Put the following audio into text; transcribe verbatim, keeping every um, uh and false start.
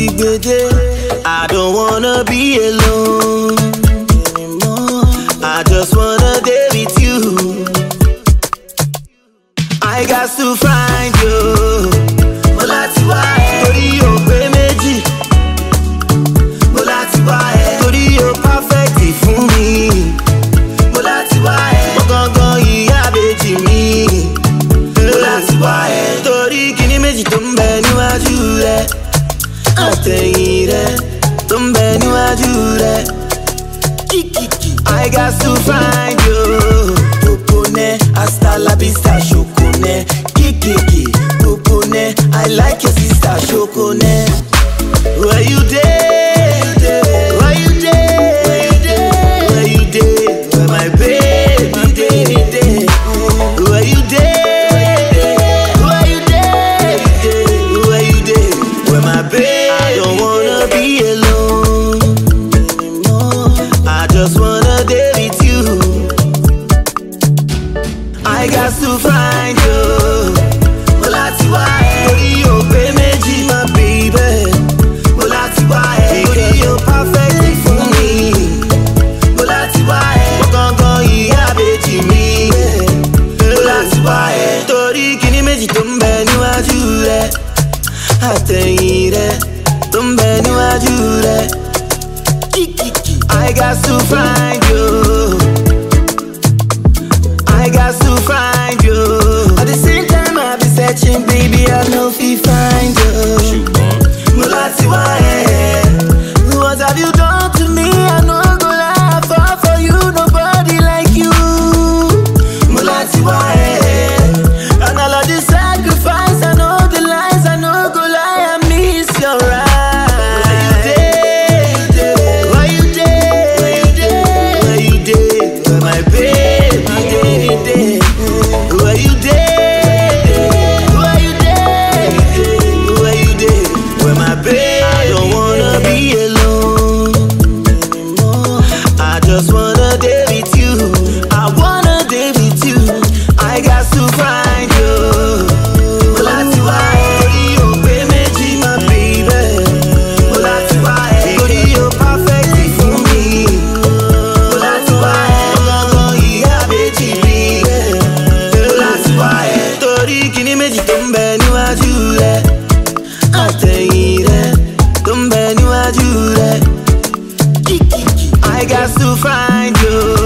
I don't wanna be alone anymore. I just wanna day with you. I got to find you. Mo láti wá ẹ torí o pé méjì. Mo láti wá ẹ torí o perfect fún mi. Mo láti wá ẹ mo gangan ìyá bèjì mi. Mo láti wá ẹ torí kíní méjì tó ń bẹ níwájú rẹ. Àtẹ̀yìn rẹ tó ń bẹ níwájú rẹ. I got to find you. Popone, hasta la vista, Shokone. Kikiki, Popone, I like your sister, Shokone. Where you there? Where you there? Where you there? Where you there? Where my baby day? Where you there? Where you there? Where you there? Where my baby? I don't wanna be alone anymore. I just wanna day with you. I got to find you. Mo láti wá ẹ torí o pé méjì, my baby. Mo láti wá ẹ torí o perfect fún mi. Mo láti wá ẹ mo gangan ìyá bèjì mi. Mo láti wá ẹ torí kíní méjì tó ń bẹ níwájú rẹ. Àtẹ̀yìn rẹ tó ń bẹ níwájú rẹ. I got to find you. I got to find you. At the same time I be searching, baby, I know if you find you. Mo láti wá ẹ. What have you done to me? I know go lie, I fall for you, nobody like you. Mo láti wá ẹ. And all of the sacrifice, I know the lies, I know go lie, I miss your eyes. Where you there? Where you there? Where you there? Where you there? Where my baby day? Where you there? Where you there? Where you there? Where my baby? I don't wanna be alone anymore. I just wanna day with you. I wanna day with you. I got to find you. Mo láti wá ẹ torí o pé méjì, my baby. Mo láti wá ẹ torí o perfect fún mi. Mo láti wá ẹ gangan ìyá bèjì mi. Mo láti wá ẹ torí kíní méjì tó ń bẹ níwájú rẹ. Àtẹ̀yìn rẹ tó ń bẹ níwájú rẹ. I got to find you.